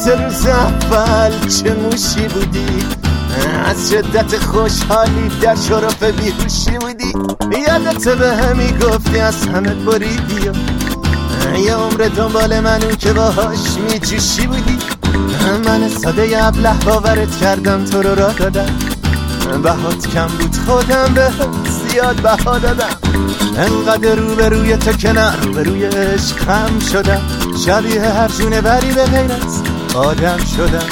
یادت روز اول چه موشی بودی، از شدت خوشحالی در شرف بیهوشی بودی. یادت به همی گفتی از همه بریدی و یه عمر دنبال منو که باهاش میجوشی بودی. من ساده ابله باورت کردم، تو رو راه دادم، بهات کم بود خودم به زیاد بها دادم. انقدر روبروی تو که نه روبروی عشقم شدم، شبیه هر جونه بری به غیر از آدم شدم.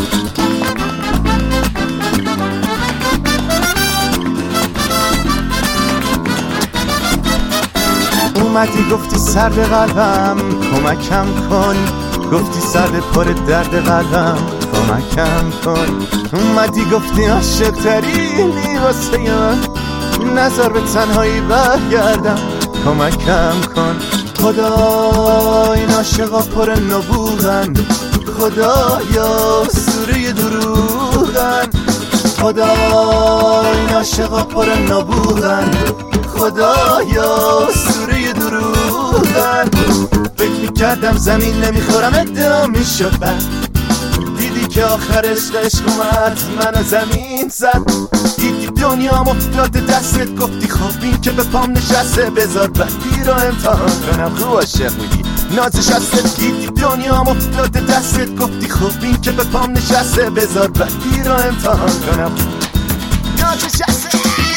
اومدی گفتی سرد قلبم کمکم کن، گفتی سرد پر درد قلبم کمکم کن. اومدی گفتی عاشق ترینی واسه من، نذار به تنهایی برگردم کمکم کن. خدا این عاشقا پر نبوغن، خدایا سوره دروغن. خدا این عاشقا پر نبوغن، خدایا سوره دروغن. فکر میکردم زمین نمیخورم ادعا میشد، بعد دیدی که آخرش عشق اومد منو زمین زد. دیدی دنیام افتاد دستت، گفتی خب این که به پام نشسته بذار بدی رو امتحان کنم. خوب عاشق بودی نازش هست. دیدی دنیام افتاد دستت، گفتی خب این که به پام نشسته بذار بدی رو امتحان کنم. نازش هست.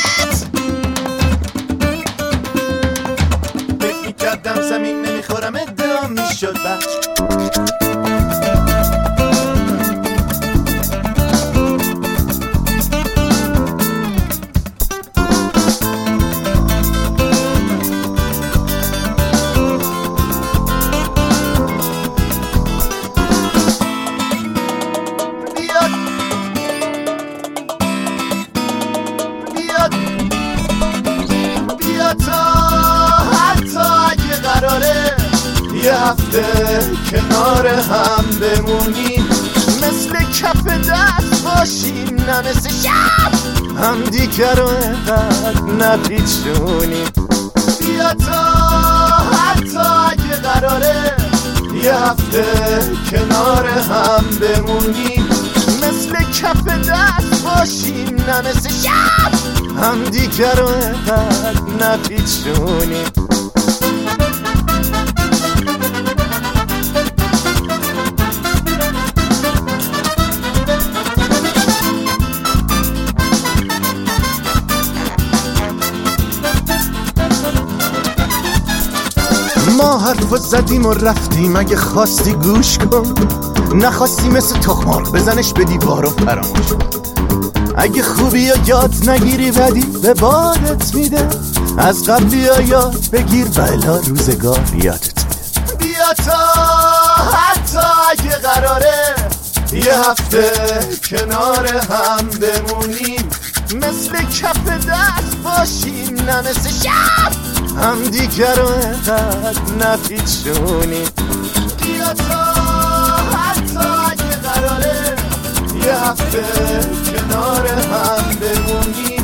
فکر میکردم زمین نمیخورم ادعا میشد، بعد یه هفته کنار هم بمونیم، مثل کف دست باشیم نه مثل شب هم دیگر رو اینقدر نپیچونیم. بیا تا حتی اگه قراره یه هفته کنار هم بمونیم، مثل کف دست باشیم نه مثل شب هم دیگر رو اینقدر نپیچونیم. ما حرف زدیم و رفتیم، اگه خواستی گوش کن، نخواستی مثل تخمار بزنش به دیوار و فراموش کن. اگه خوبی و یاد نگیری بدی به بادت میده، از قبلی ها یاد بگیر بلا روزگار یادت میده. بیا تا حتی اگه قراره یه هفته کنار هم بمونیم، مثل کف دست باشیم نه مثل شب هم دیگر رو اینقدر نپیچونیم. بیا تا حتی اگه قراره یه هفته کنار هم بمونیم،